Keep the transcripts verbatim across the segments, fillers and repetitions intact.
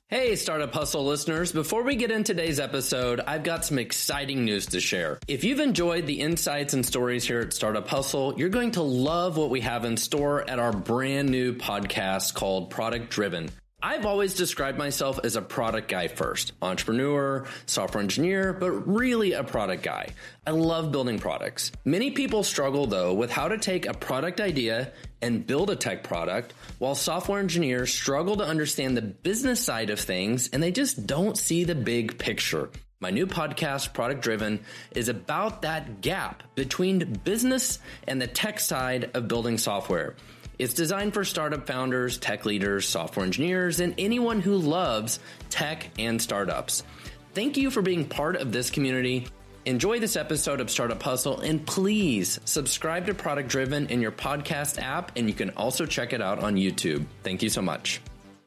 Hey, Startup Hustle listeners. Before we get into today's episode, I've got some exciting news to share. If you've enjoyed the insights and stories here at Startup Hustle, you're going to love what we have in store at our brand new podcast called Product Driven. I've always described myself as a product guy first, entrepreneur, software engineer, but really a product guy. I love building products. Many people struggle though with how to take a product idea and build a tech product, while software engineers struggle to understand the business side of things and they just don't see the big picture. My new podcast, Product Driven, is about that gap between business and the tech side of building software. It's designed for startup founders, tech leaders, software engineers, and anyone who loves tech and startups. Thank you for being part of this community. Enjoy this episode of Startup Hustle, and please subscribe to Product Driven in your podcast app, and you can also check it out on YouTube. Thank you so much.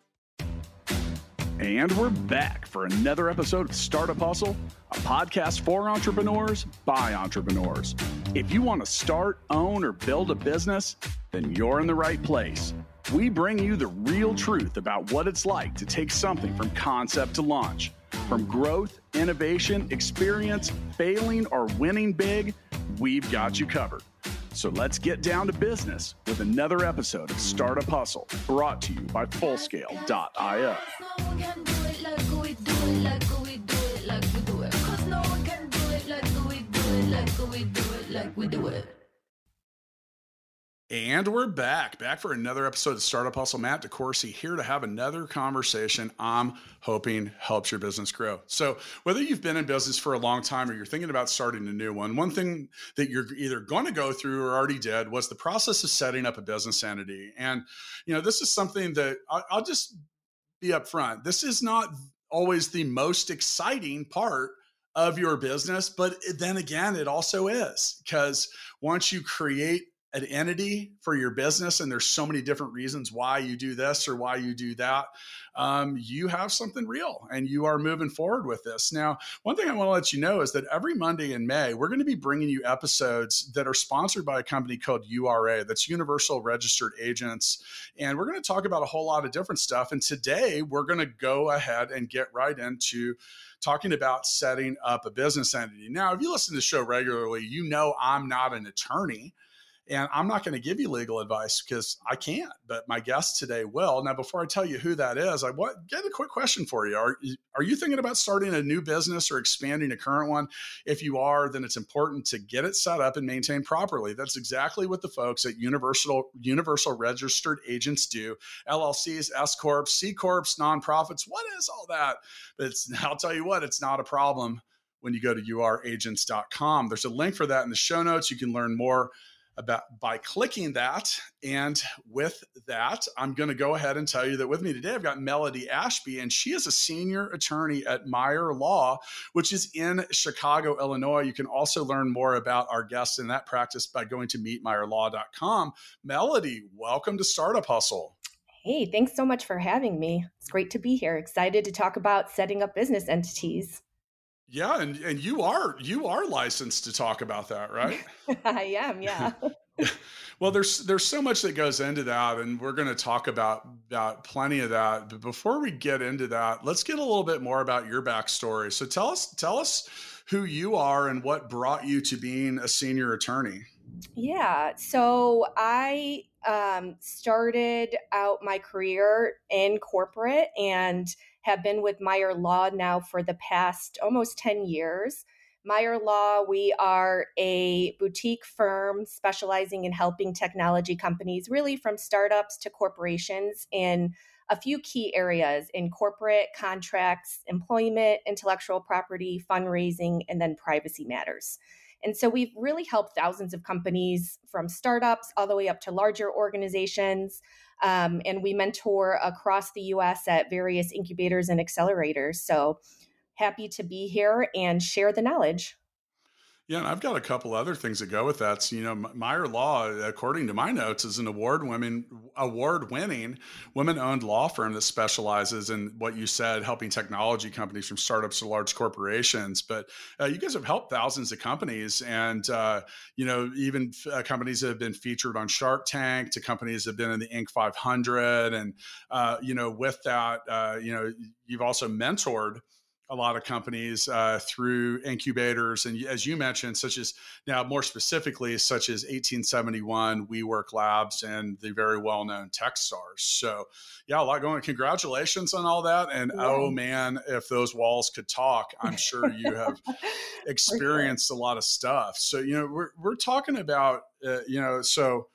And we're back for another episode of Startup Hustle, a podcast for entrepreneurs by entrepreneurs. If you want to start, own, or build a business, then you're in the right place. We bring you the real truth about what it's like to take something from concept to launch. From growth, innovation, experience, failing, or winning big, we've got you covered. So let's get down to business with another episode of Startup Hustle, brought to you by Fullscale dot io. And we're back, back for another episode of Startup Hustle. Matt DeCoursey here to have another conversation I'm hoping helps your business grow. So whether you've been in business for a long time or you're thinking about starting a new one, one thing that you're either going to go through or already did was the process of setting up a business entity. And, you know, this is something that I'll, I'll just be upfront. This is not always the most exciting part of your business, but then again, it also is, because once you create an entity for your business, and there's so many different reasons why you do this or why you do that, um, you have something real and you are moving forward with this. Now, one thing I want to let you know is that every Monday in May, we're going to be bringing you episodes that are sponsored by a company called U R A, that's Universal Registered Agents. And we're going to talk about a whole lot of different stuff. And today we're going to go ahead and get right into talking about setting up a business entity. Now, if you listen to the show regularly, you know I'm not an attorney. And I'm not going to give you legal advice because I can't, but my guest today will. Now, before I tell you who that is, I want get a quick question for you. Are, are you thinking about starting a new business or expanding a current one? If you are, then it's important to get it set up and maintained properly. That's exactly what the folks at Universal Universal Registered Agents do. L L Cs, S Corps, C Corps, nonprofits. What is all that? But it's, I'll tell you what, it's not a problem when you go to U R agents dot com. There's a link for that in the show notes. You can learn more about by clicking that. And with that, I'm going to go ahead and tell you that with me today, I've got Melody Ashby, and she is a senior attorney at Meyer Law, which is in Chicago, Illinois. You can also learn more about our guests in that practice by going to meet meyer law dot com. Melody, welcome to Startup Hustle. Hey, thanks so much for having me. It's great to be here. Excited to talk about setting up business entities. Yeah, and, and you are you are licensed to talk about that, right? I am, yeah. Well, there's there's so much that goes into that, and we're going to talk about, about plenty of that. But before we get into that, let's get a little bit more about your backstory. So tell us tell us who you are and what brought you to being a senior attorney. Yeah, so I um, started out my career in corporate and have been with Meyer Law now for the past almost ten years. Meyer Law, we are a boutique firm specializing in helping technology companies, really from startups to corporations, in a few key areas in corporate contracts, employment, intellectual property, fundraising, and then privacy matters. And so we've really helped thousands of companies from startups all the way up to larger organizations. Um, and we mentor across the U S at various incubators and accelerators. So happy to be here and share the knowledge. Yeah, and I've got a couple other things that go with that. So, you know, M- Meyer Law, according to my notes, is an award women award winning women owned law firm that specializes in what you said, helping technology companies from startups to large corporations. But uh, you guys have helped thousands of companies, and uh, you know, even uh, companies that have been featured on Shark Tank to companies that have been in the Inc five hundred, and uh, you know, with that, uh, you know, you've also mentored a lot of companies uh, through incubators. And as you mentioned, such as now more specifically, such as eighteen seventy-one, WeWork Labs, and the very well-known Techstars. So yeah, a lot going on. Congratulations on all that. And Yeah. oh man, if those walls could talk, I'm sure you have For sure. experienced a lot of stuff. So, you know, we're, we're talking about, uh, you know, so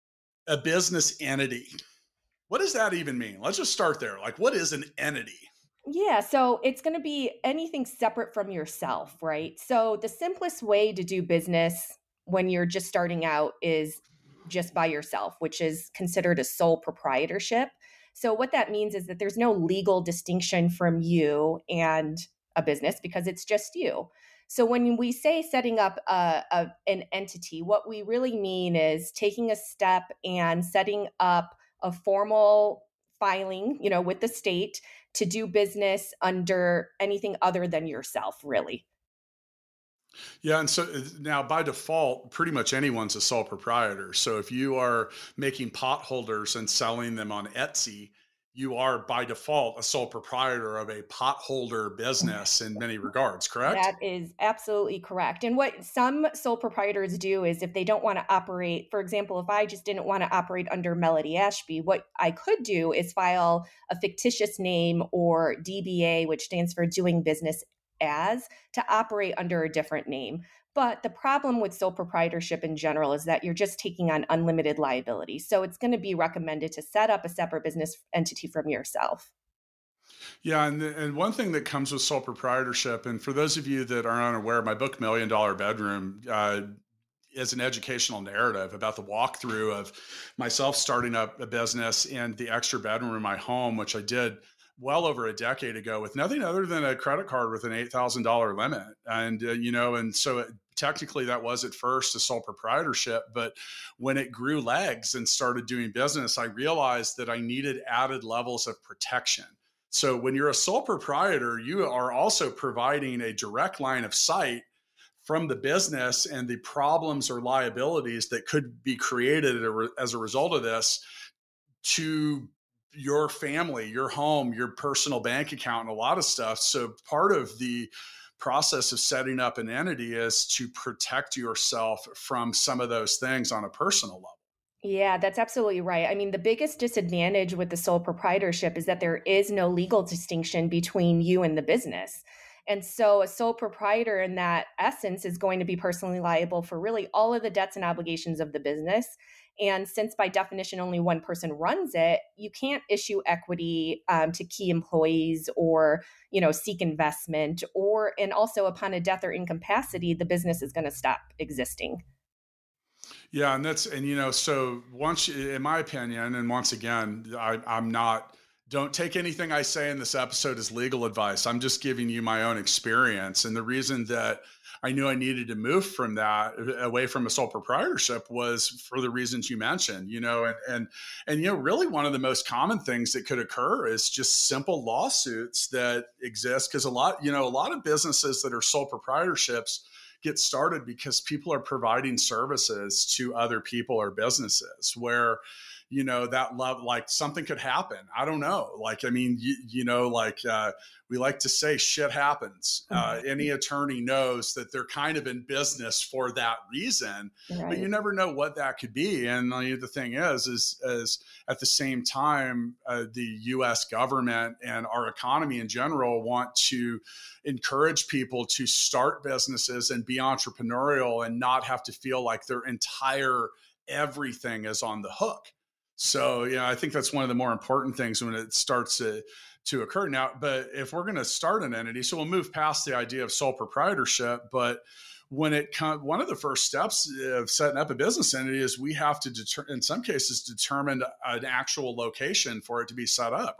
a business entity. What does that even mean? Let's just start there. Like, what is an entity? Yeah, so it's going to be anything separate from yourself, right? So the simplest way to do business when you're just starting out is just by yourself, which is considered a sole proprietorship. So what that means is that there's no legal distinction from you and a business because it's just you. So when we say setting up a, a, an entity, what we really mean is taking a step and setting up a formal filing, you know, with the state to do business under anything other than yourself, really. Yeah, and so uh, now by default, pretty much anyone's a sole proprietor. So if you are making pot holders and selling them on Etsy, you are by default a sole proprietor of a pot holder business in many regards, correct? That is absolutely correct. And what some sole proprietors do is if they don't want to operate, for example, if I just didn't want to operate under Melody Ashby, what I could do is file a fictitious name or D B A, which stands for doing business as, to operate under a different name. But the problem with sole proprietorship in general is that you're just taking on unlimited liability. So it's going to be recommended to set up a separate business entity from yourself. Yeah, and and one thing that comes with sole proprietorship, and for those of you that are unaware, my book Million Dollar Bedroom uh, is an educational narrative about the walkthrough of myself starting up a business in the extra bedroom in my home, which I did well over a decade ago with nothing other than a credit card with an eight thousand dollars limit. And, uh, you know, and so it, technically that was at first a sole proprietorship. But when it grew legs and started doing business, I realized that I needed added levels of protection. So when you're a sole proprietor, you are also providing a direct line of sight from the business and the problems or liabilities that could be created as a result of this to your family, your home, your personal bank account, and a lot of stuff. So part of the process of setting up an entity is to protect yourself from some of those things on a personal level. Yeah, that's absolutely right. I mean, the biggest disadvantage with the sole proprietorship is that there is no legal distinction between you and the business. And so a sole proprietor in that essence is going to be personally liable for really all of the debts and obligations of the business. And since by definition only one person runs it, you can't issue equity um, to key employees or, you know, seek investment, or, and also upon a death or incapacity, the business is going to stop existing. Yeah, and that's and you know, so once, in my opinion, and once again, I, I'm not. Don't take anything I say in this episode as legal advice. I'm just giving you my own experience, and the reason that I knew I needed to move from that away from a sole proprietorship was for the reasons you mentioned. You know, and and and you know, really one of the most common things that could occur is just simple lawsuits that exist because a lot, you know, a lot of businesses that are sole proprietorships get started because people are providing services to other people or businesses where, you know, that love, like something could happen. I don't know. Like, I mean, you, you know, like uh, we like to say shit happens. Uh, any attorney knows that they're kind of in business for that reason, Right. but you never know what that could be. And uh, the thing is, is, is at the same time, uh, the U S government and our economy in general want to encourage people to start businesses and be entrepreneurial and not have to feel like their entire everything is on the hook. So, yeah, I think that's one of the more important things when it starts to, to occur now. But if we're going to start an entity, so we'll move past the idea of sole proprietorship, but when it comes, one of the first steps of setting up a business entity is we have to, deter- in some cases, determine an actual location for it to be set up, right?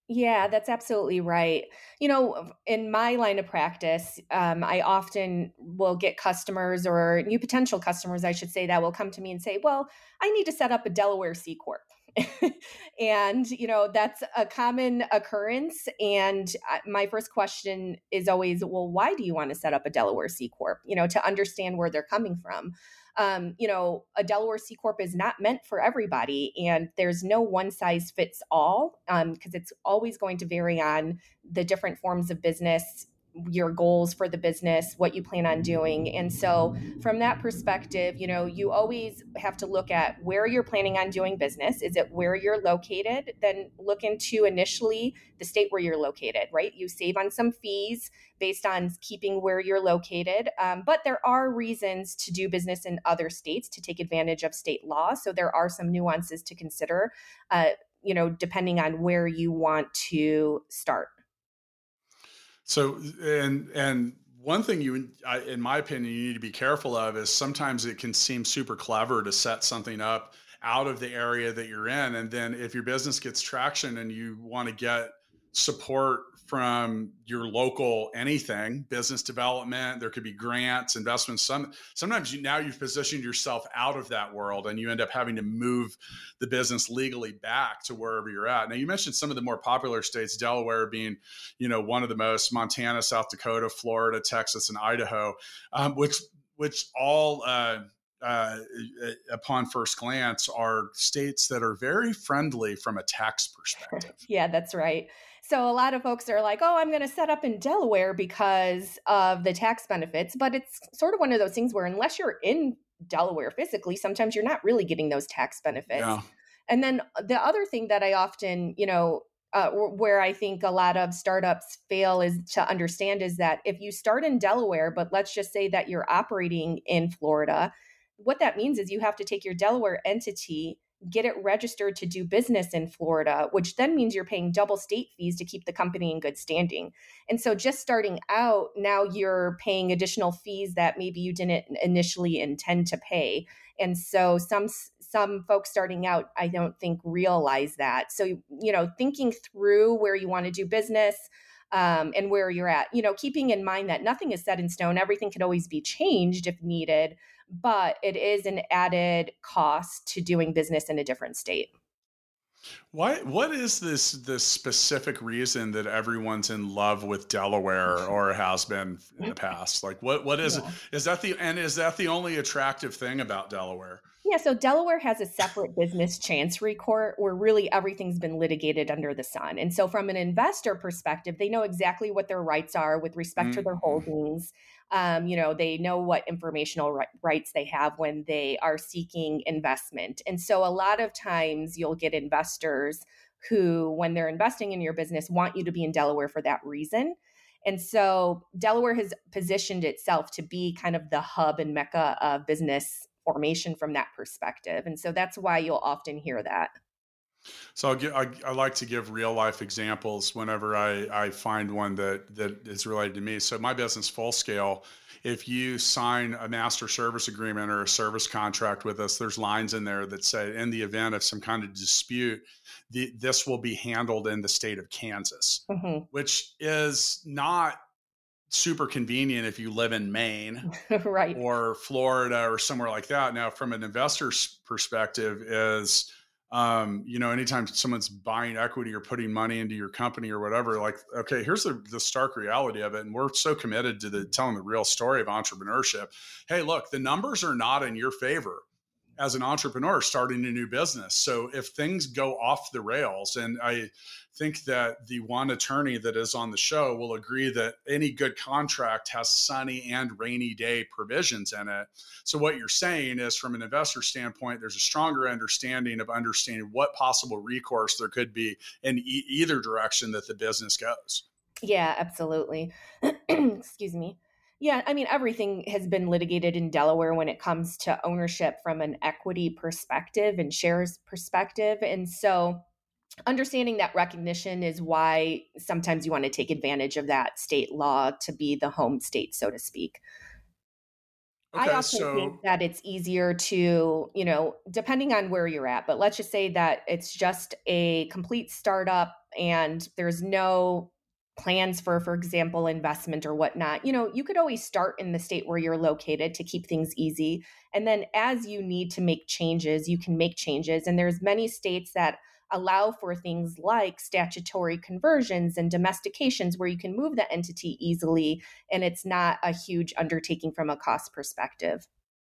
Yeah, that's absolutely right. You know, in my line of practice, um, I often will get customers or new potential customers, I should say, that will come to me and say, well, I need to set up a Delaware C Corp. And, you know, that's a common occurrence. And I- my first question is always, well, why do you want to set up a Delaware C Corp? You know, to understand where they're coming from. Um, you know, a Delaware C Corp is not meant for everybody, and there's no one size fits all um, because it's always going to vary on the different forms of business, your goals for the business, what you plan on doing. And so, from that perspective, you know, you always have to look at where you're planning on doing business. Is it where you're located? Then look into initially the state where you're located, right? You save on some fees based on keeping where you're located. Um, but there are reasons to do business in other states to take advantage of state law. So there are some nuances to consider, uh, you know, depending on where you want to start. So, and and one thing you, I, in my opinion, you need to be careful of is sometimes it can seem super clever to set something up out of the area that you're in, and then if your business gets traction and you want to get support from your local anything, business development, there could be grants, investments. Some sometimes you now you've positioned yourself out of that world, and you end up having to move the business legally back to wherever you're at. Now, you mentioned some of the more popular states, Delaware being, you know, one of the most, Montana, South Dakota, Florida, Texas, and Idaho, um, which which all uh, uh, upon first glance are states that are very friendly from a tax perspective. Yeah, that's right. So a lot of folks are like, oh, I'm going to set up in Delaware because of the tax benefits. But it's sort of one of those things where unless you're in Delaware physically, sometimes you're not really getting those tax benefits. Yeah. And then the other thing that I often, you know, uh, where I think a lot of startups fail is to understand is that if you start in Delaware, but let's just say that you're operating in Florida, what that means is you have to take your Delaware entity, get it registered to do business in Florida, which then means you're paying double state fees to keep the company in good standing. And so just starting out, now you're paying additional fees that maybe you didn't initially intend to pay. And so some some folks starting out, I don't think realize that. So, you know, thinking through where you want to do business, um, and where you're at, you know, keeping in mind that nothing is set in stone, everything can always be changed if needed, but it is an added cost to doing business in a different state. Why? What is this this specific reason that everyone's in love with Delaware or has been in the past? Like, what what is it? Yeah. Is that the and is that the only attractive thing about Delaware? Yeah, so Delaware has a separate business chancery court where really everything's been litigated under the sun. And so, from an investor perspective, they know exactly what their rights are with respect to their Mhm. holdings. Um, you know, they know what informational ri- rights they have when they are seeking investment. And so, a lot of times you'll get investors who, when they're investing in your business, want you to be in Delaware for that reason. And so Delaware has positioned itself to be kind of the hub and mecca of business formation from that perspective. And so that's why you'll often hear that. So I'll give, I, I like to give real life examples whenever I, I find one that that is related to me. So my business, Full Scale, if you sign a master service agreement or a service contract with us, there's lines in there that say, in the event of some kind of dispute, the, this will be handled in the state of Kansas, Mhm. which is not super convenient if you live in Maine Right. or Florida or somewhere like that. Now, from an investor's perspective, is um, you know, anytime someone's buying equity or putting money into your company or whatever, like, okay, here's the, the stark reality of it. And we're so committed to the telling the real story of entrepreneurship. Hey, look, the numbers are not in your favor as an entrepreneur starting a new business. So if things go off the rails, and I think that the one attorney that is on the show will agree that any good contract has sunny and rainy day provisions in it. So what you're saying is, from an investor standpoint, there's a stronger understanding of understanding what possible recourse there could be in e- either direction that the business goes. Yeah, absolutely. Excuse me. Yeah, I mean, everything has been litigated in Delaware when it comes to ownership from an equity perspective and shares perspective. And so understanding that recognition is why sometimes you want to take advantage of that state law to be the home state, so to speak. I Okay, often think so that it's easier to, you know, depending on where you're at, but let's just say that it's just a complete startup and there's no plans for, for example, investment or whatnot, you know, you could always start in the state where you're located to keep things easy. And then as you need to make changes, you can make changes. And there's many states that allow for things like statutory conversions and domestications where you can move the entity easily, and it's not a huge undertaking from a cost perspective.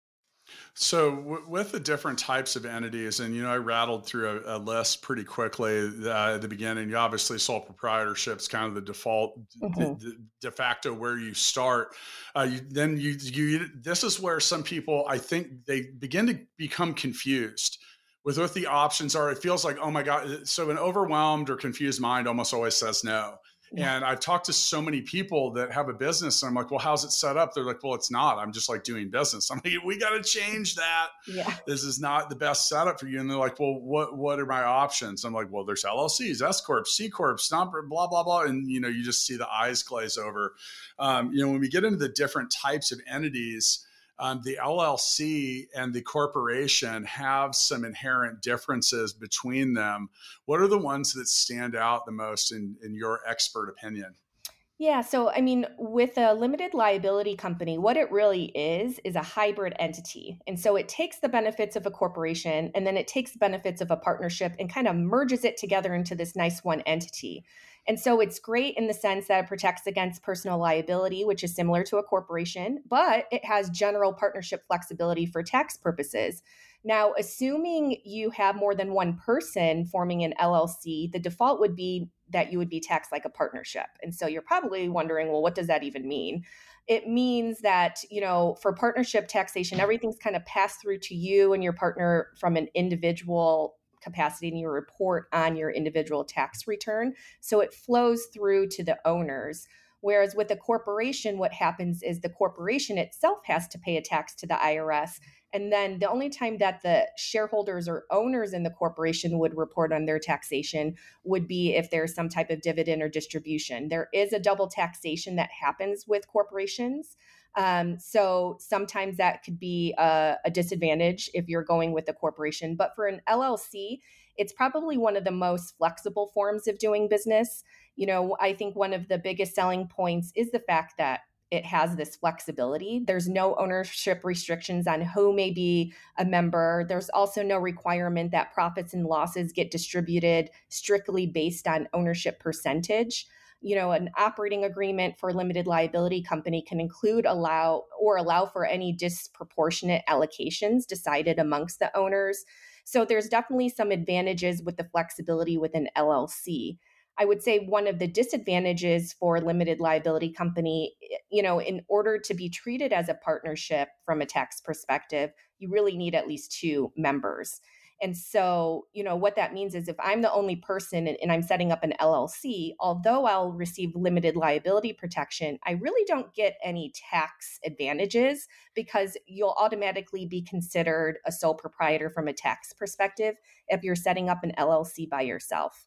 So w- with the different types of entities, and you know, I rattled through a, a list pretty quickly uh, at the beginning. You obviously sole proprietorship's kind of the default, Mm-hmm. the, the de facto where you start. Uh, you, then you, you, this is where some people, I think, they begin to become confused with what the options are. It feels like, oh my God. So an overwhelmed or confused mind almost always says no. Yeah. And I've talked to so many people that have a business, and I'm like, well, how's it set up? They're like, well, it's not. I'm just like doing business. I'm like, we got to change that. Yeah. This is not the best setup for you. And they're like, well, what what are my options? I'm like, well, there's L L Cs, S Corps, C Corps, Stomp, blah, blah, blah. And, you know, you just see the eyes glaze over. Um, you know, when we get into the different types of entities, Um, the L L C and the corporation have some inherent differences between them. What are the ones that stand out the most in, in your expert opinion? Yeah. So, I mean, with a limited liability company, what it really is, is a hybrid entity. And so it takes the benefits of a corporation and then it takes the benefits of a partnership and kind of merges it together into this nice one entity. And so it's great in the sense that it protects against personal liability, which is similar to a corporation, but it has general partnership flexibility for tax purposes. Now, assuming you have more than one person forming an L L C, the default would be that you would be taxed like a partnership. And so you're probably wondering, well, what does that even mean? It means that, you know, for partnership taxation, everything's kind of passed through to you and your partner from an individual capacity, and you report on your individual tax return. So it flows through to the owners. Whereas with a corporation, what happens is the corporation itself has to pay a tax to the I R S. And then the only time that the shareholders or owners in the corporation would report on their taxation would be if there's some type of dividend or distribution. There is a double taxation that happens with corporations. Um, so sometimes that could be a, a disadvantage if you're going with a corporation. But for an L L C, it's probably one of the most flexible forms of doing business. You know, I think one of the biggest selling points is the fact that it has this flexibility. There's no ownership restrictions on who may be a member. There's also no requirement that profits and losses get distributed strictly based on ownership percentage. You know, an operating agreement for a limited liability company can include allow or allow for any disproportionate allocations decided amongst the owners. So there's definitely some advantages with the flexibility with an L L C. I would say one of the disadvantages for a limited liability company, you know, in order to be treated as a partnership from a tax perspective, you really need at least two members. And so, you know, what that means is if I'm the only person and, and I'm setting up an L L C, although I'll receive limited liability protection, I really don't get any tax advantages because you'll automatically be considered a sole proprietor from a tax perspective if you're setting up an L L C by yourself.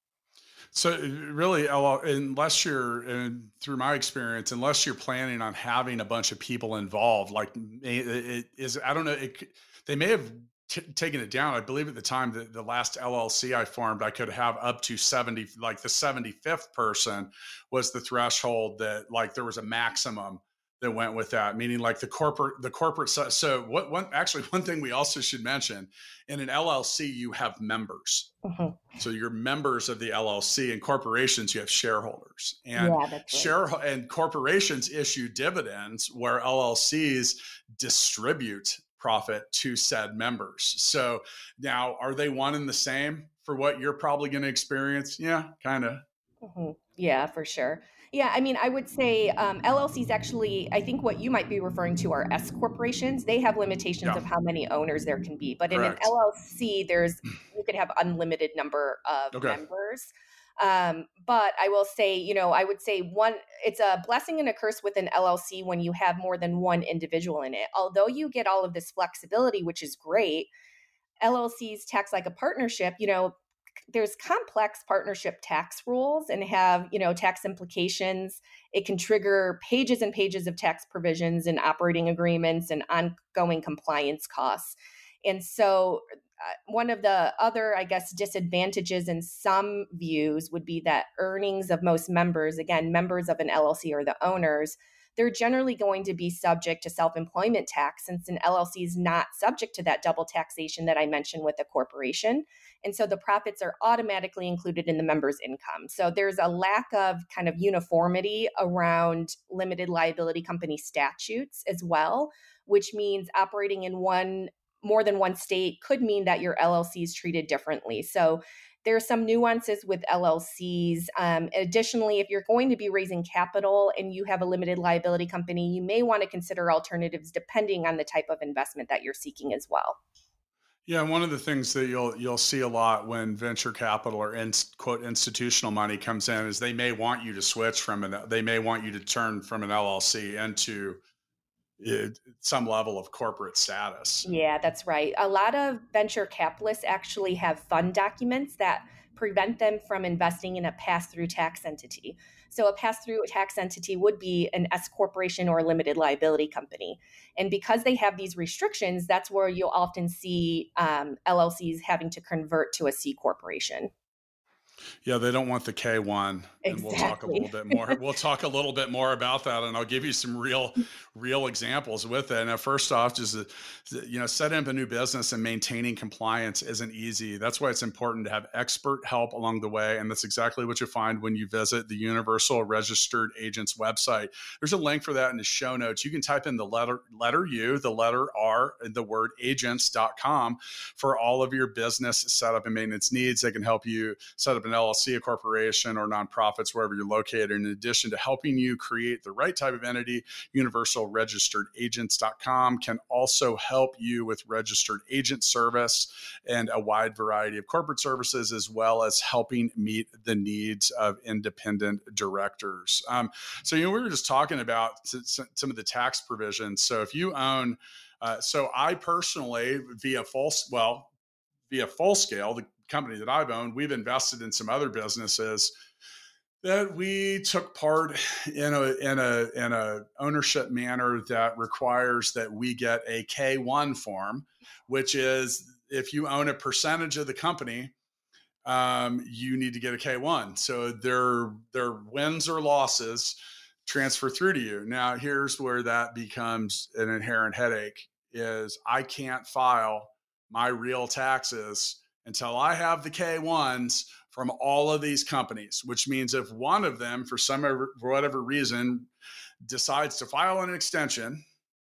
So really, unless you're, and through my experience, unless you're planning on having a bunch of people involved, like it is, I don't know, it, they may have t- taken it down. I believe at the time that the last L L C I formed, I could have up to seventy, like the seventy-fifth person was the threshold that like there was a maximum that went with that, meaning like the corporate, the corporate. So what one, actually one thing we also should mention in an L L C, you have members. Mm-hmm. So you're members of the L L C, and corporations, you have shareholders, and yeah, that's right. share and corporations issue dividends where L L Cs distribute profit to said members. So now are they one and the same for what you're probably going to experience? Yeah, kind of. Mm-hmm. Yeah, for sure. Yeah, I mean, I would say um, L L Cs actually, I think what you might be referring to are S corporations. They have limitations Yeah. of how many owners there can be. But Correct. in an L L C, there's you could have unlimited number of Okay. members. Um, but I will say, you know, I would say one, it's a blessing and a curse with an L L C when you have more than one individual in it. Although you get all of this flexibility, which is great, L L Cs tax like a partnership, you know, there's complex partnership tax rules and have, you know, tax implications. It can trigger pages and pages of tax provisions and operating agreements and ongoing compliance costs. And so one of the other, I guess, disadvantages in some views would be that earnings of most members, again, members of an L L C or the owners, they're generally going to be subject to self-employment tax, since an L L C is not subject to that double taxation that I mentioned with a corporation. And so the profits are automatically included in the member's income. So there's a lack of kind of uniformity around limited liability company statutes as well, which means operating in one more than one state could mean that your L L C is treated differently. So there are some nuances with L L Cs. Um, additionally, if you're going to be raising capital and you have a limited liability company, you may want to consider alternatives depending on the type of investment that you're seeking as well. Yeah, one of the things that you'll you'll see a lot when venture capital or in, quote institutional money comes in is they may want you to switch from an they may want you to turn from an L L C into It, some level of corporate status. Yeah, that's right. A lot of venture capitalists actually have fund documents that prevent them from investing in a pass-through tax entity. So a pass-through tax entity would be an S corporation or a limited liability company. And because they have these restrictions, that's where you'll often see um, L L Cs having to convert to a C corporation. Yeah, they don't want the K one. And Exactly. we'll talk a little bit more. We'll talk a little bit more about that, and I'll give you some real, real examples with it. Now, first off, just you know, setting up a new business and maintaining compliance isn't easy. That's why it's important to have expert help along the way, and that's exactly what you find when you visit the Universal Registered Agents website. There's a link for that in the show notes. You can type in the letter letter U, the letter R, and the word agents dot com for all of your business setup and maintenance needs. They can help you set up an L L C, a corporation, or nonprofits wherever you're located. In addition to helping you create the right type of entity, Universal Registered Agents dot com can also help you with registered agent service and a wide variety of corporate services, as well as helping meet the needs of independent directors. Um, so, you know, we were just talking about some of the tax provisions. So if you own, uh, so I personally, via full, well, via Fullscale, the company that I've owned, we've invested in some other businesses that we took part in a in a in a ownership manner that requires that we get a K one form, which is if you own a percentage of the company, um, you need to get a K one. So their their wins or losses transfer through to you. Now, here's where that becomes an inherent headache: is I can't file my real taxes until I have the K ones from all of these companies, which means if one of them, for some for whatever reason, decides to file an extension,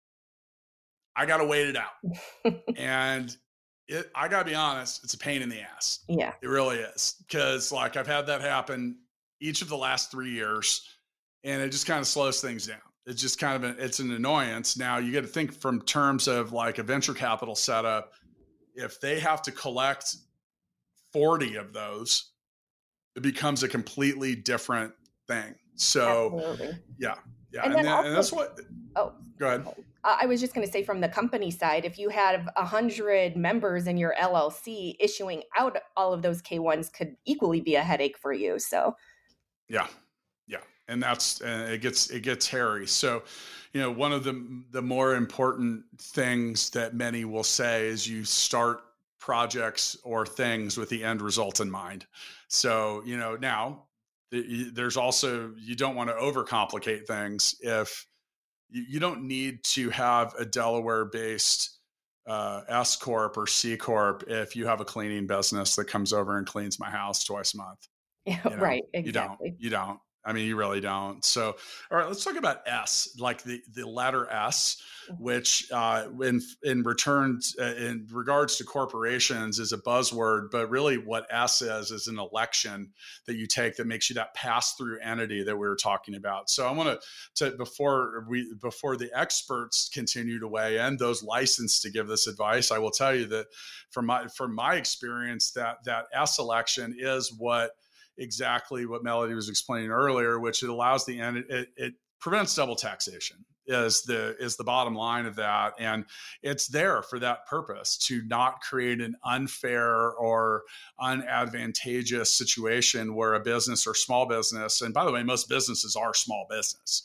I got to wait it out. And it, I got to be honest, it's a pain in the ass. Yeah, it really is. Because like I've had that happen each of the last three years, and it just kind of slows things down. It's just kind of, a, it's an annoyance. Now you got to think from terms of like a venture capital setup. If they have to collect forty of those, it becomes a completely different thing. So Absolutely. yeah, yeah. And, and, then, also, and that's what, oh, go ahead. I was just going to say from the company side, if you have a hundred members in your L L C, issuing out all of those K ones could equally be a headache for you. So yeah, yeah. And that's, uh, it gets, it gets hairy. So, you know, one of the, the more important things that many will say is you start projects or things with the end result in mind. So, you know, now there's also, you don't want to overcomplicate things. If you, you don't need to have a Delaware based uh, S Corp or C Corp if you have a cleaning business that comes over and cleans my house twice a month. Yeah, you know, right. Exactly. You don't, you don't. I mean, you really don't. So, all right, let's talk about S, like the, the letter S, which uh, in in return, uh, in regards to corporations is a buzzword, but really what S is, is an election that you take that makes you that pass-through entity that we were talking about. So I want to, before we, before the experts continue to weigh in, those licensed to give this advice, I will tell you that from my, from my experience, that that S election is what exactly what Melody was explaining earlier, which it allows the end, it, it prevents double taxation is the, is the bottom line of that. And it's there for that purpose, to not create an unfair or unadvantageous situation where a business or small business, and by the way, most businesses are small business.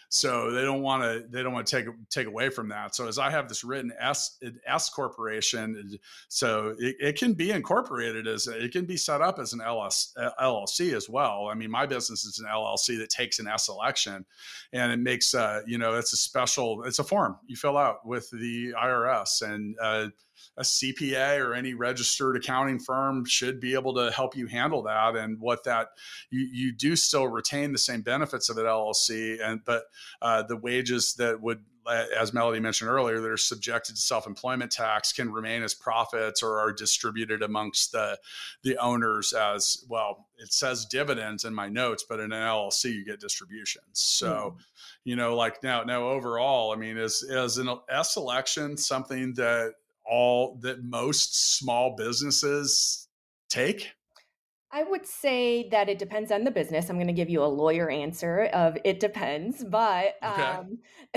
So they don't want to they don't want to take take away from that. So as I have this written S S corporation, so it, it can be incorporated as it can be set up as an L L C as well. I mean, my business is an L L C that takes an S election, and it makes uh, you know it's a special it's a form you fill out with the I R S, and uh, a C P A or any registered accounting firm should be able to help you handle that. And what that you you do still retain the same benefits of an L L C, and but uh, the wages that would, as Melody mentioned earlier, that are subjected to self-employment tax can remain as profits or are distributed amongst the the owners as well. It says dividends in my notes, but in an L L C you get distributions. So, mm. you know, like now now overall, I mean, is is an S election something that all that most small businesses take? I would say that it depends on the business. I'm going to give you a lawyer answer of it depends, but okay. um,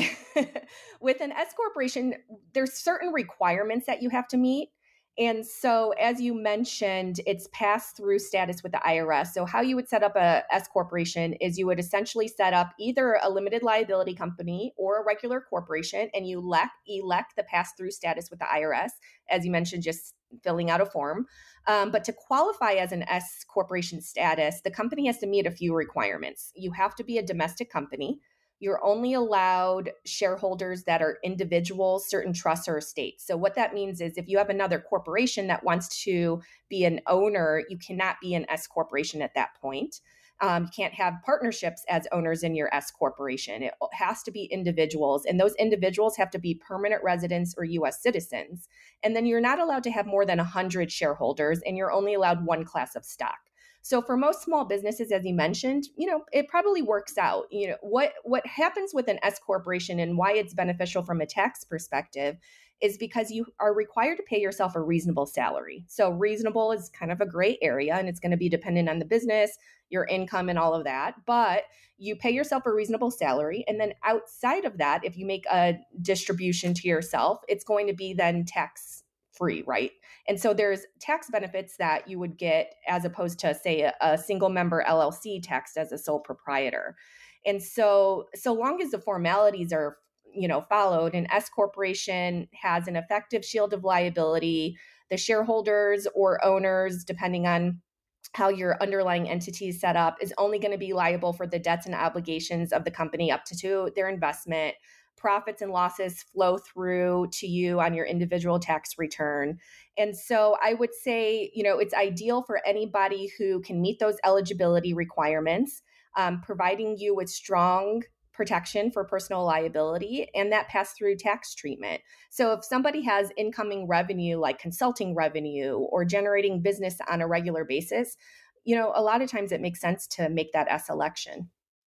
with an S corporation, there's certain requirements that you have to meet. And so, as you mentioned, it's pass-through status with the I R S. So how you would set up a S corporation is you would essentially set up either a limited liability company or a regular corporation, and you elect, elect the pass-through status with the I R S, as you mentioned, just filling out a form. Um, but to qualify as an S corporation status, the company has to meet a few requirements. You have to be a domestic company. You're only allowed shareholders that are individuals, certain trusts or estates. So what that means is if you have another corporation that wants to be an owner, you cannot be an S corporation at that point. Um, you can't have partnerships as owners in your S corporation. It has to be individuals, and those individuals have to be permanent residents or U S citizens. And then you're not allowed to have more than one hundred shareholders, and you're only allowed one class of stock. So for most small businesses, as you mentioned, you know, it probably works out. You know, what what happens with an S corporation and why it's beneficial from a tax perspective is because you are required to pay yourself a reasonable salary. So reasonable is kind of a gray area, and it's going to be dependent on the business, your income, and all of that. But you pay yourself a reasonable salary. And then outside of that, if you make a distribution to yourself, it's going to be then tax free, right? And so there's tax benefits that you would get as opposed to, say, a, a single member L L C taxed as a sole proprietor. And so, so long as the formalities are, you know, followed, an S corporation has an effective shield of liability. The shareholders or owners, depending on how your underlying entity is set up, is only going to be liable for the debts and obligations of the company up to, to their investment. Profits and losses flow through to you on your individual tax return. And so I would say, you know, it's ideal for anybody who can meet those eligibility requirements, um, providing you with strong protection for personal liability and that pass-through tax treatment. So if somebody has incoming revenue like consulting revenue or generating business on a regular basis, you know, a lot of times it makes sense to make that S election.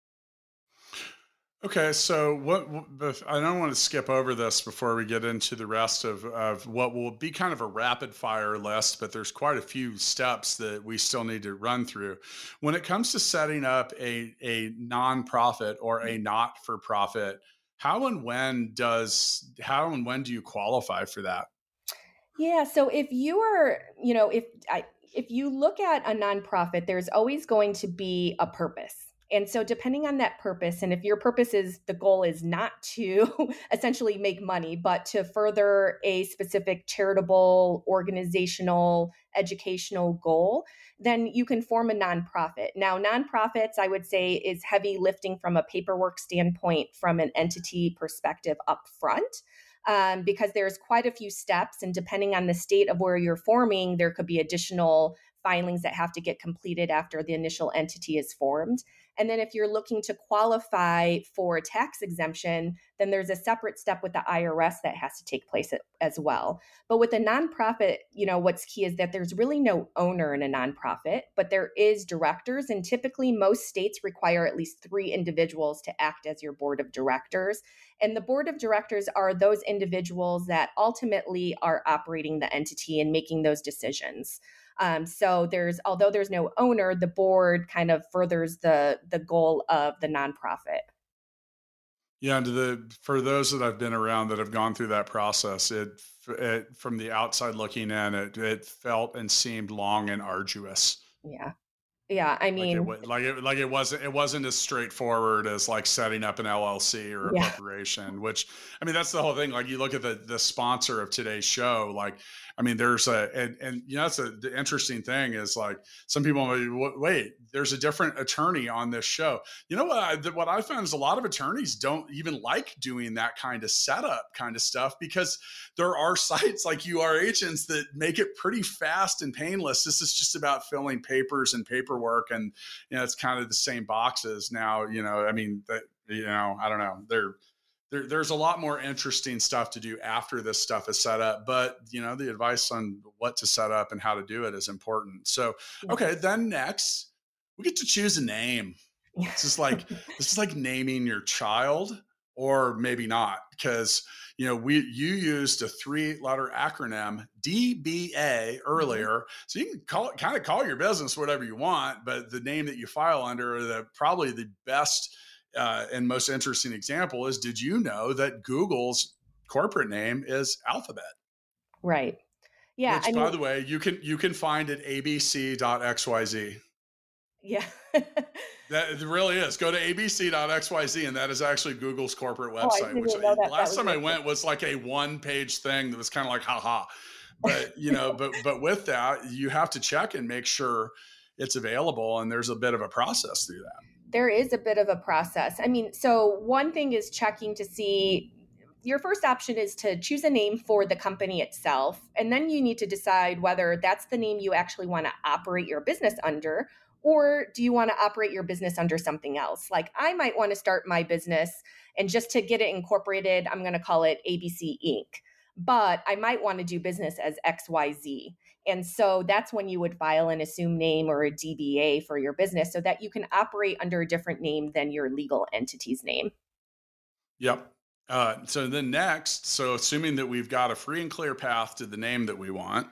Okay, so what I don't want to skip over this before we get into the rest of, of what will be kind of a rapid fire list, but there's quite a few steps that we still need to run through. When it comes to setting up a, a nonprofit or a not-for-profit, how and when does how and when do you qualify for that? Yeah, so if you are, you know, if I, if you look at a nonprofit, there's always going to be a purpose. And so depending on that purpose, and if your purpose is the goal is not to essentially make money, but to further a specific charitable, organizational, educational goal, then you can form a nonprofit. Now, nonprofits, I would say, is heavy lifting from a paperwork standpoint from an entity perspective up front. Um, because there's quite a few steps, and depending on the state of where you're forming, there could be additional filings that have to get completed after the initial entity is formed. And then if you're looking to qualify for a tax exemption, then there's a separate step with the I R S that has to take place as well. But with a nonprofit, you know, what's key is that there's really no owner in a nonprofit, but there is directors. And typically most states require at least three individuals to act as your board of directors. And the board of directors are those individuals that ultimately are operating the entity and making those decisions. Um, so there's, although there's no owner, the board kind of furthers the the goal of the nonprofit. Yeah, and to the for those that I've been around that have gone through that process, it, it from the outside looking in, it it felt and seemed long and arduous. Yeah. Yeah, I Like it mean, wa like it like it wasn't it wasn't as straightforward as, like, setting up an L L C or a yeah, corporation, which I mean, that's the whole thing. Like, you look at the the sponsor of today's show, like, I mean, there's a and and, you know, that's a the interesting thing is, like, some people may, "W wait, there's a different attorney on this show." You know what I th what I found is a lot of attorneys don't even like doing that kind of setup kind of stuff because there are sites like U R Agents that make it pretty fast and painless. This is just about filling papers and paperwork, and you know, it's kind of the same boxes now. You know, I mean, that, you know, I don't know. There, there, there's a lot more interesting stuff to do after this stuff is set up. But you know, the advice on what to set up and how to do it is important. So, yeah, okay, then next we get to choose a name. yeah. This is like this is like naming your child, or maybe not, because you know we you used a three-letter acronym D B A earlier, so you can call it kind of call your business whatever you want, but the name that you file under, the probably the best uh, and most interesting example is: did you know that Google's corporate name is Alphabet? Right. Yeah, Which, I by mean, the way, you can you can find at a b c dot x y z. yeah. That it really is. Go to a b c dot x y z, and that is actually Google's corporate Oh, I website, didn't which even know that that last was time I your thing. went was like a one page thing that was kind of like, haha. But, you know, but, but with that, you have to check and make sure it's available. And there's a bit of a process through that. There is a bit of a process. I mean, so one thing is checking to see your first option is to choose a name for the company itself. And then you need to decide whether that's the name you actually want to operate your business under, or do you want to operate your business under something else? Like I might want to start my business and just to get it incorporated, I'm going to call it A B C Incorporated. But I might want to do business as X Y Z. And so that's when you would file an assumed name or a D B A for your business so that you can operate under a different name than your legal entity's name. Yep. Uh, so then next, so assuming that we've got a free and clear path to the name that we want,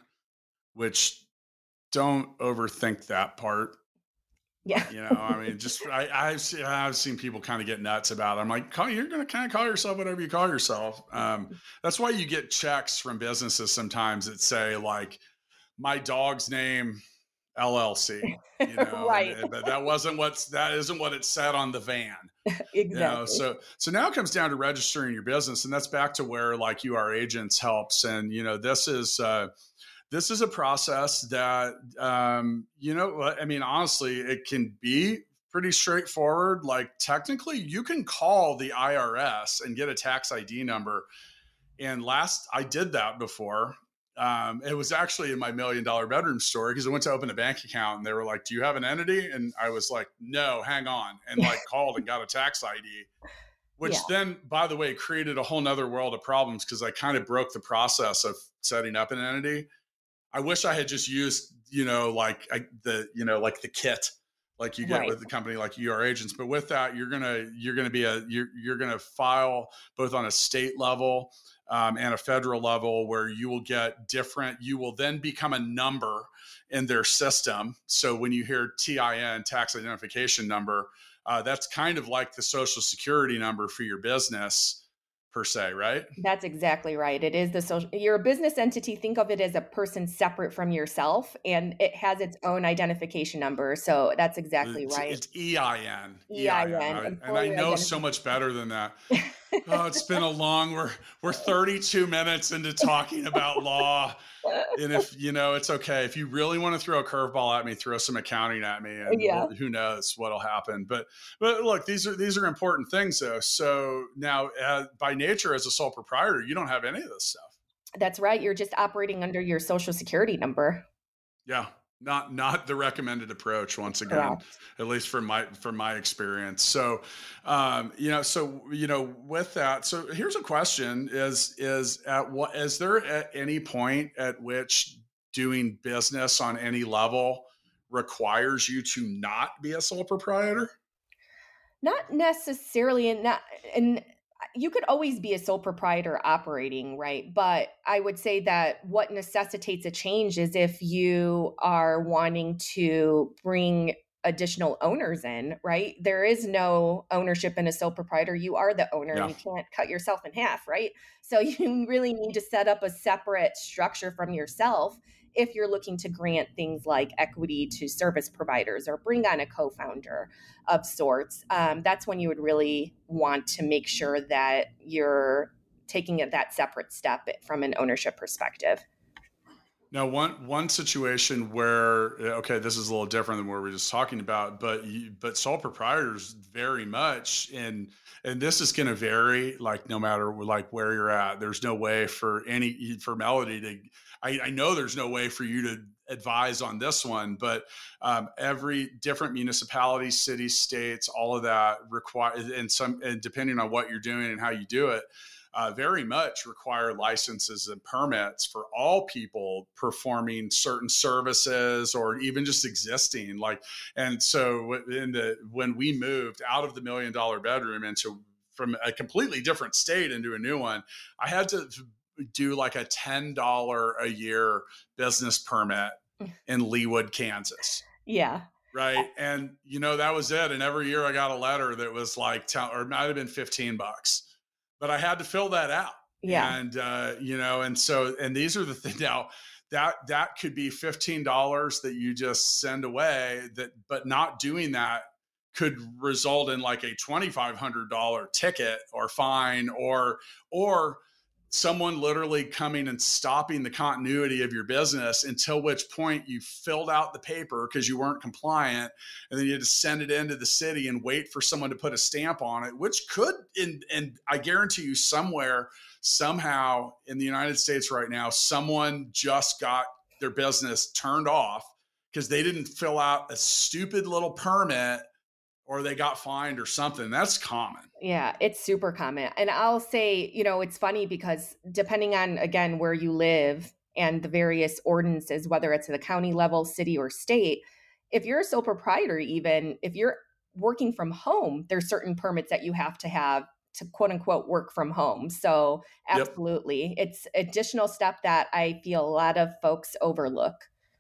which don't overthink that part. Yeah. You know, I mean, just I, I've seen, I've seen people kind of get nuts about it. I'm like, call, you're going to kind of call yourself whatever you call yourself. Um, that's why you get checks from businesses sometimes that say like, my dog's name L L C. You know, Right. and, but that wasn't what's that isn't what it said on the van. Exactly. You know, so so now it comes down to registering your business, and that's back to where like U R Agents helps. And you know, this is. Uh, This is a process that, um, you know, I mean, honestly, it can be pretty straightforward. Like technically you can call the I R S and get a tax I D number. And last I did that before. Um, it was actually in my million dollar bedroom story because I went to open a bank account and they were like, do you have an entity? And I was like, no, hang on. And like called and got a tax I D, which Yeah. then, by the way, created a whole nother world of problems because I kind of broke the process of setting up an entity. I wish I had just used, you know, like I, the, you know, like the kit, like you get Right. with the company like U R Agents. But with that, you're gonna, you're gonna be a, you're, you're gonna file both on a state level um, and a federal level, where you will get different. You will then become a number in their system. So when you hear T I N, tax identification number, uh, that's kind of like the Social Security number for your business. Per se, right? That's exactly right. It is the social, you're a business entity. Think of it as a person separate from yourself, and it has its own identification number. So that's exactly It's, right. it's E I N. E I N, I- and I employer know identity. so much better than that. Oh, it's been a long, we're, we're thirty-two minutes into talking about law. And if, you know, it's okay. If you really want to throw a curveball at me, throw some accounting at me, and Yeah. who knows what'll happen. But, but look, these are, these are important things though. So now uh, by nature, as a sole proprietor, you don't have any of this stuff. That's right. You're just operating under your social security number. Yeah. Not, not the recommended approach once again, Correct. at least from my, from my experience. So, um, you know, so, you know, with that, so here's a question is, is at what, is there at any point at which doing business on any level requires you to not be a sole proprietor? Not necessarily, and not, and you could always be a sole proprietor operating, right? But I would say that what necessitates a change is if you are wanting to bring additional owners in, right? There is no ownership in a sole proprietor. You are the owner. Yeah. You can't cut yourself in half, right? So you really need to set up a separate structure from yourself if you're looking to grant things like equity to service providers or bring on a co-founder of sorts, um, that's when you would really want to make sure that you're taking it that separate step from an ownership perspective. Now, one one situation where, okay, this is a little different than what we were just talking about, but you, but sole proprietors very much, and and this is going to vary, like no matter like where you're at. There's no way for any for Melody to. I, I know there's no way for you to advise on this one, but um, every different municipality, cities, states, all of that require, and some, and depending on what you're doing and how you do it. Uh, very much require licenses and permits for all people performing certain services or even just existing. Like, and so in the when we moved out of the million dollar bedroom into from a completely different state into a new one, I had to do like a ten dollars a year business permit in Leawood, Kansas. Yeah. Right. And you know, that was it. And every year I got a letter that was like, or it might have been fifteen bucks. But I had to fill that out. Yeah. And, uh, you know, and so, and these are the things now that, that could be fifteen dollars that you just send away that, but not doing that could result in like a twenty-five hundred dollars ticket or fine, or, or someone literally coming and stopping the continuity of your business, until which point you filled out the paper because you weren't compliant, and then you had to send it into the city and wait for someone to put a stamp on it, which could, in, and I guarantee you somewhere, somehow in the United States right now, someone just got their business turned off because they didn't fill out a stupid little permit, or they got fined or something. That's common. Yeah, it's super common. And I'll say, you know, it's funny because depending on, again, where you live and the various ordinances, whether it's at the county level, city, or state, if you're a sole proprietor, even if you're working from home, there's certain permits that you have to have to quote unquote work from home. So absolutely. Yep. It's additional step that I feel a lot of folks overlook.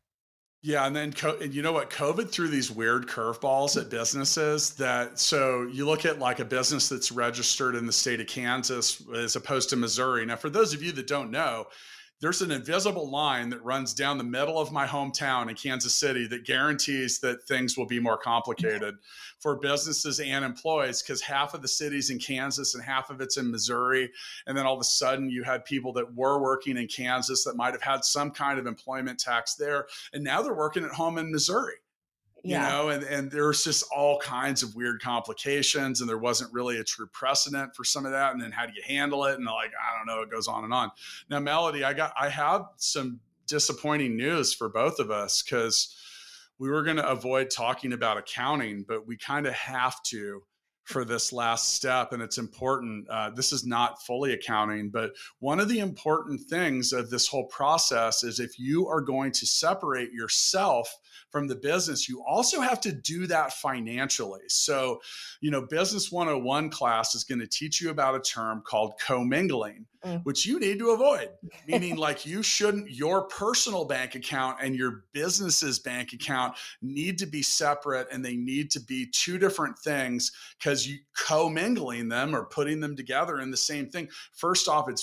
Yeah. And then, and you know what, COVID threw these weird curveballs at businesses that, so you look at like a business that's registered in the state of Kansas as opposed to Missouri. Now, for those of you that don't know, there's an invisible line that runs down the middle of my hometown in Kansas City that guarantees that things will be more complicated for businesses and employees, because half of the city's in Kansas and half of it's in Missouri. And then all of a sudden you had people that were working in Kansas that might have had some kind of employment tax there, and now they're working at home in Missouri. Yeah. You know, and, and there's just all kinds of weird complications, and there wasn't really a true precedent for some of that. And then how do you handle it? And like, I don't know, it goes on and on. Now, Melody, I got, I have some disappointing news for both of us, because we were going to avoid talking about accounting, but we kind of have to for this last step. And it's important. Uh, this is not fully accounting, but one of the important things of this whole process is if you are going to separate yourself from the business, you also have to do that financially. So, you know, Business one oh one class is going to teach you about a term called commingling, mm. which you need to avoid, meaning like you shouldn't, your personal bank account and your business's bank account need to be separate, and they need to be two different things, because you commingling them or putting them together in the same thing. First off, it's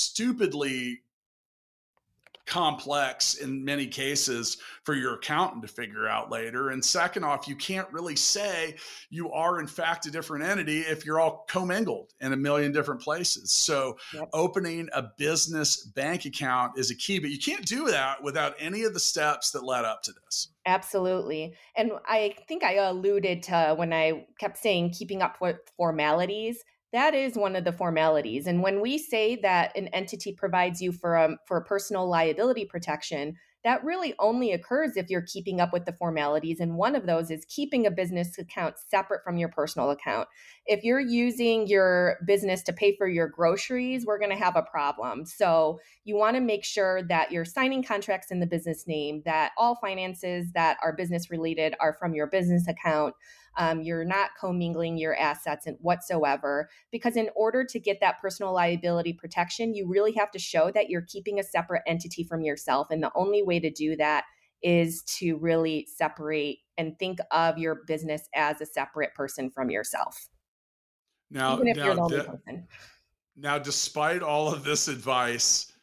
stupidly complex in many cases for your accountant to figure out later. And second off, you can't really say you are in fact a different entity if you're all commingled in a million different places. So yep. Opening a business bank account is a key, but you can't do that without any of the steps that led up to this. Absolutely. And I think I alluded to when I kept saying keeping up with formalities. That is one of the formalities. And when we say that an entity provides you for a, for a personal liability protection, that really only occurs if you're keeping up with the formalities. And one of those is keeping a business account separate from your personal account. If you're using your business to pay for your groceries, we're going to have a problem. So you want to make sure that you're signing contracts in the business name, that all finances that are business related are from your business account. Um, you're not commingling your assets and whatsoever, because in order to get that personal liability protection, you really have to show that you're keeping a separate entity from yourself. And the only way to do that is to really separate and think of your business as a separate person from yourself. Now, even if now, you're the only the, person. Now, despite all of this advice,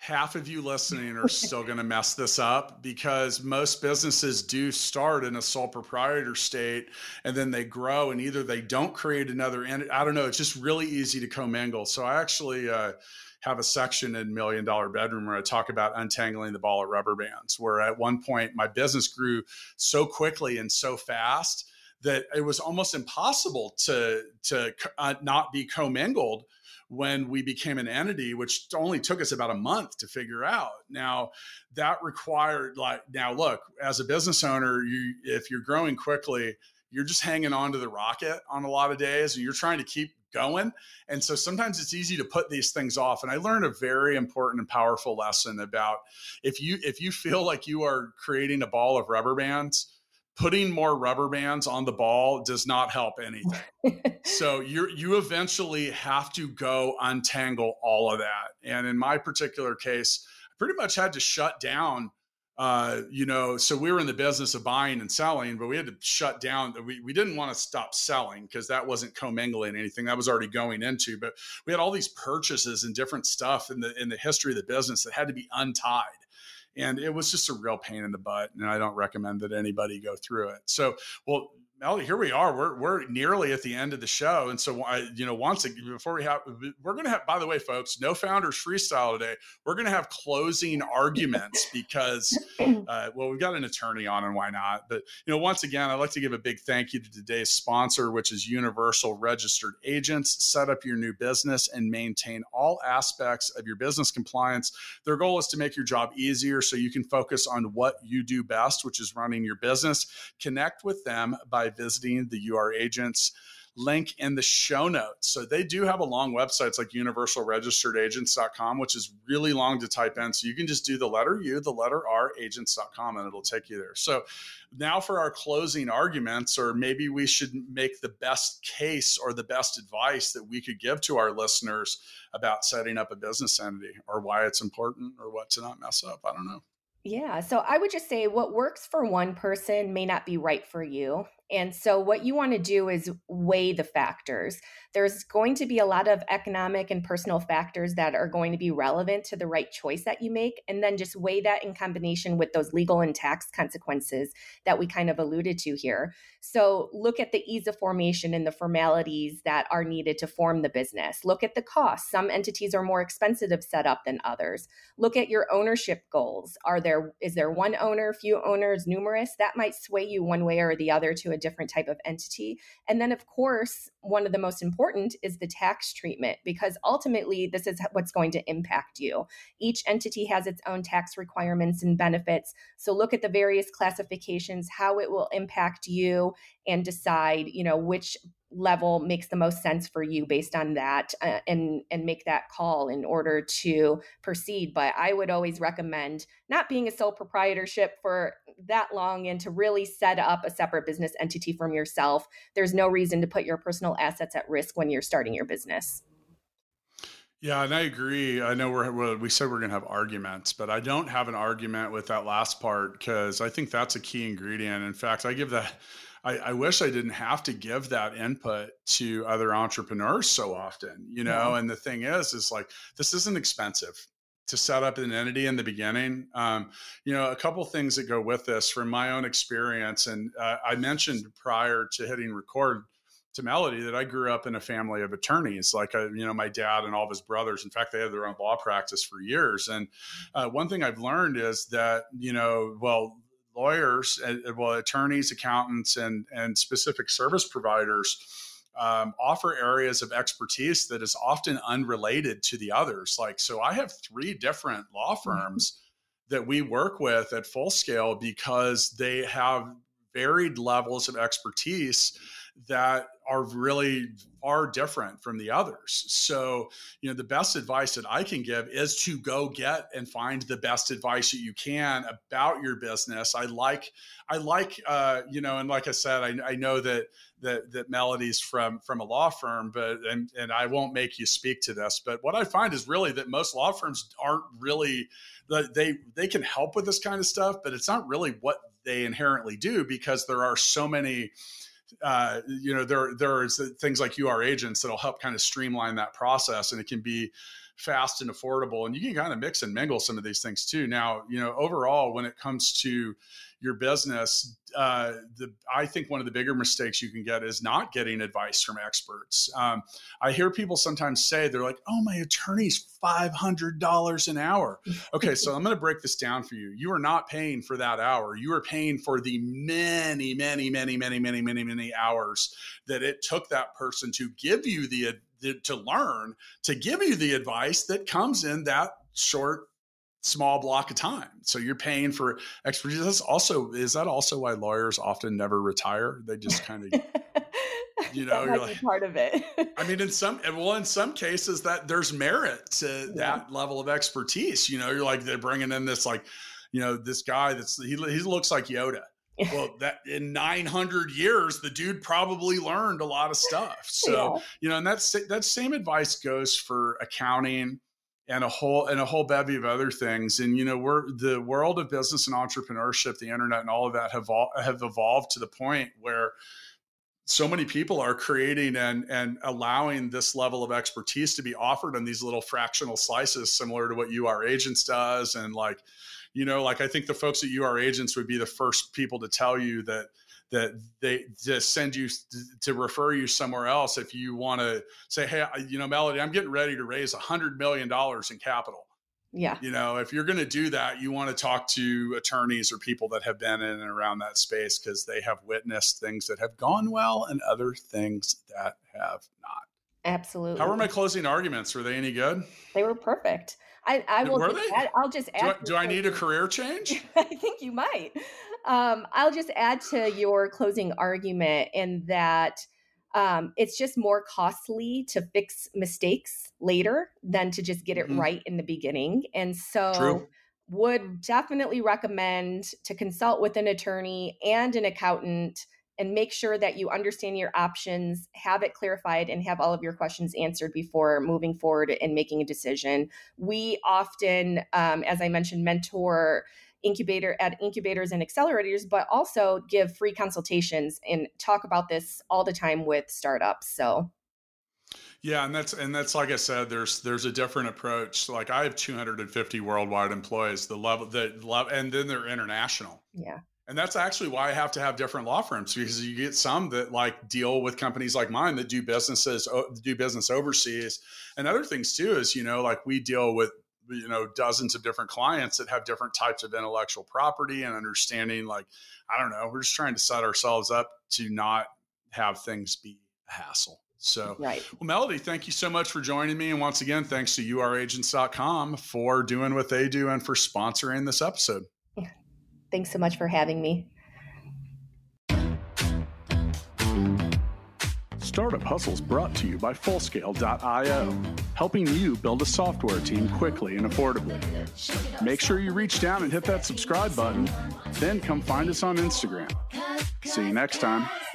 half of you listening are still going to mess this up, because most businesses do start in a sole proprietor state and then they grow, and either they don't create another, and I don't know, it's just really easy to commingle. So I actually uh, have a section in Million Dollar Bedroom where I talk about untangling the ball of rubber bands, where at one point my business grew so quickly and so fast that it was almost impossible to, to uh, not be commingled when we became an entity, which only took us about a month to figure out. Now, that required, like, now look, as a business owner, you, if you're growing quickly, you're just hanging on to the rocket on a lot of days, and you're trying to keep going. And so sometimes it's easy to put these things off. And I learned a very important and powerful lesson about if you, if you feel like you are creating a ball of rubber bands, putting more rubber bands on the ball does not help anything. So you you eventually have to go untangle all of that. And in my particular case, I pretty much had to shut down, uh, you know, so we were in the business of buying and selling, but we had to shut down. We, we didn't want to stop selling because that wasn't commingling anything. That was already going into, but we had all these purchases and different stuff in the in the history of the business that had to be untied. And it was just a real pain in the butt. And I don't recommend that anybody go through it. So, well, Melody, here we are. We're we're nearly at the end of the show, and so I, you know, once again, before we have, we're going to have. By the way, folks, no founders freestyle today. We're going to have closing arguments because, uh, well, we've got an attorney on, and why not? But you know, once again, I'd like to give a big thank you to today's sponsor, which is Universal Registered Agents. Set up your new business and maintain all aspects of your business compliance. Their goal is to make your job easier so you can focus on what you do best, which is running your business. Connect with them by visiting the U R Agents link in the show notes. So they do have a long website. It's like universal registered agents dot com, which is really long to type in. So you can just do the letter U, the letter R, agents dot com, and it'll take you there. So now for our closing arguments, or maybe we should make the best case or the best advice that we could give to our listeners about setting up a business entity, or why it's important, or what to not mess up. I don't know. Yeah. So I would just say what works for one person may not be right for you. And so what you want to do is weigh the factors. There's going to be a lot of economic and personal factors that are going to be relevant to the right choice that you make. And then just weigh that in combination with those legal and tax consequences that we kind of alluded to here. So look at the ease of formation and the formalities that are needed to form the business. Look at the costs. Some entities are more expensive to set up than others. Look at your ownership goals. Are there, is there one owner, few owners, numerous? That might sway you one way or the other to a different type of entity. And then, of course, one of the most important is the tax treatment, because ultimately this is what's going to impact you. Each entity has its own tax requirements and benefits. So look at the various classifications, how it will impact you, and decide, you know, which level makes the most sense for you based on that, uh, and and make that call in order to proceed. But I would always recommend not being a sole proprietorship for that long and to really set up a separate business entity from yourself. There's no reason to put your personal assets at risk when you're starting your business. Yeah, and I agree. I know we're, we said we're going to have arguments, but I don't have an argument with that last part, because I think that's a key ingredient. In fact, I give that, I, I wish I didn't have to give that input to other entrepreneurs so often, you know, yeah. And the thing is, is like, this isn't expensive to set up an entity in the beginning. Um, you know, a couple things that go with this from my own experience. And uh, I mentioned prior to hitting record to Melody that I grew up in a family of attorneys, like, uh, you know, my dad and all of his brothers. In fact, they had their own law practice for years. And uh, one thing I've learned is that, you know, well, lawyers, uh, well, attorneys, accountants, and, and specific service providers um, offer areas of expertise that is often unrelated to the others. Like, so I have three different law firms that we work with at Full Scale because they have varied levels of expertise that are really far different from the others. So, you know, the best advice that I can give is to go get and find the best advice that you can about your business. I like, I like, uh, you know, and like I said, I, I know that, that, that Melody's from, from a law firm, but, and, and I won't make you speak to this, but what I find is really that most law firms aren't really, they, they can help with this kind of stuff, but it's not really what they inherently do, because there are so many, Uh, you know, there, there is things like U R Agents that'll help kind of streamline that process. And it can be fast and affordable. And you can kind of mix and mingle some of these things too. Now, you know, overall, when it comes to your business, uh, the, I think one of the bigger mistakes you can get is not getting advice from experts. Um, I hear people sometimes say, they're like, oh, my attorney's five hundred dollars an hour. Okay, so I'm going to break this down for you. You are not paying for that hour. You are paying for the many, many, many, many, many, many, many hours that it took that person to give you the, the to learn, to give you the advice that comes in that short small block of time. So you're paying for expertise. That's also, is that also why lawyers often never retire? They just kind of, you know, you're like part of it. I mean, in some, well, in some cases that there's merit to yeah. that level of expertise. You know, you're like, they're bringing in this, like, you know, this guy that's, he, he looks like Yoda. Well, that in nine hundred years, the dude probably learned a lot of stuff. So, yeah. you know, and that's, that same advice goes for accounting, and a whole and a whole bevy of other things. And, you know, we're the world of business and entrepreneurship, the internet and all of that have all, have evolved to the point where so many people are creating and, and allowing this level of expertise to be offered in these little fractional slices, similar to what U R Agents does. And like, you know, like I think the folks at U R Agents would be the first people to tell you that that they just send you to refer you somewhere else if you want to say, hey, you know, Melody, I'm getting ready to raise a hundred million dollars in capital. Yeah. You know, if you're going to do that, you want to talk to attorneys or people that have been in and around that space, because they have witnessed things that have gone well and other things that have not. Absolutely. How were my closing arguments? Were they any good? They were perfect. I, I will. Were they? Add, I'll just add. Do I, do I need a career change? I think you might. Um, I'll just add to your closing argument in that um, it's just more costly to fix mistakes later than to just get it mm-hmm. right in the beginning. And so True. would definitely recommend to consult with an attorney and an accountant and make sure that you understand your options, have it clarified, and have all of your questions answered before moving forward and making a decision. We often, um, as I mentioned, mentor incubator at incubators and accelerators, but also give free consultations and talk about this all the time with startups. So yeah, and that's and that's like I said, there's there's a different approach. Like I have two hundred fifty worldwide employees, the level that love, and then they're international. Yeah. And that's actually why I have to have different law firms, because you get some that like deal with companies like mine that do businesses, do business overseas, and other things too. Is, you know, like we deal with, you know, dozens of different clients that have different types of intellectual property and understanding. Like, I don't know, we're just trying to set ourselves up to not have things be a hassle. So, right. Well, Melody, thank you so much for joining me. And once again, thanks to U R agents dot com for doing what they do and for sponsoring this episode. Yeah. Thanks so much for having me. Startup Hustles brought to you by Fullscale dot io, helping you build a software team quickly and affordably. Make sure you reach down and hit that subscribe button, then come find us on Instagram. See you next time.